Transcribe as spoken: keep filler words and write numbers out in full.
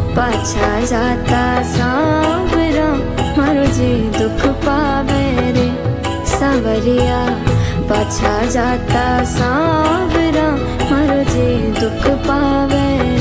पाछा जाता सांवरा मारो जी दुख पावे रे सांवरिया। पाछा जाता सांवरा मारो जी दुख पावे।